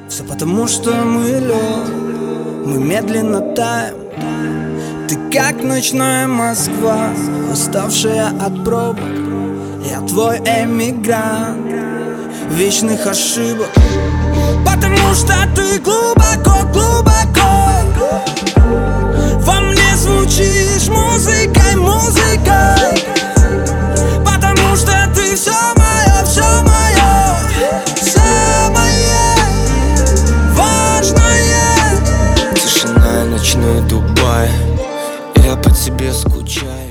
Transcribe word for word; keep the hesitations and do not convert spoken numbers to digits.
Все потому, что мы лед, мы медленно таем. Ты как ночная Москва, уставшая от пробок. Я твой эмигрант вечных ошибок. Потому что ты глубоко, глубоко во мне звучишь музыкой, музыкой. Потому что ты все мое, все мое, самое важное. Тишина, ночной Дубай, я по тебе скучаю.